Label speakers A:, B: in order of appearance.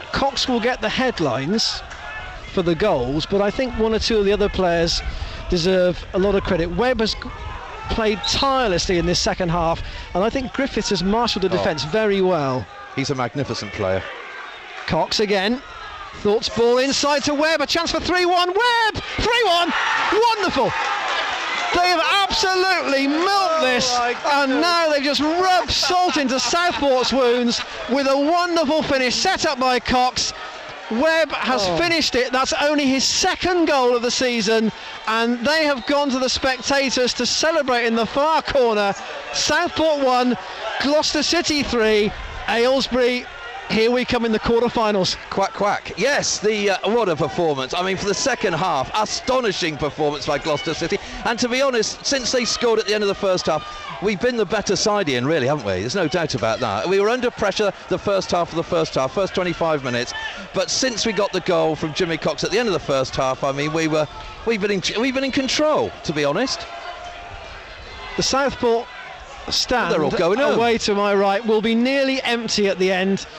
A: Cox will get the headlines for the goals, but I think one or two of the other players deserve a lot of credit. Webb has played tirelessly in this second half, and I think Griffiths has marshalled the defence very well.
B: He's a magnificent player.
A: Cox again. Thoughts ball inside to Webb, a chance for 3-1. Webb! 3-1! Wonderful! They have absolutely milked this, and now they've just rubbed salt into Southport's wounds with a wonderful finish set up by Cox. Webb has finished it. That's only his second goal of the season, and they have gone to the spectators to celebrate in the far corner. Southport 1, Gloucester City 3, Aylesbury. Here we come in the quarter-finals.
B: Quack, quack. Yes, what a performance. I mean, for the second half, astonishing performance by Gloucester City. And to be honest, since they scored at the end of the first half, we've been the better side, Ian, really, haven't we? There's no doubt about that. We were under pressure the first half of the first half, first 25 minutes. But since we got the goal from Jimmy Cox at the end of the first half, I mean, we've been in control, to be honest.
A: The Southport stand
B: They're all going
A: away to my right will be nearly empty at the end.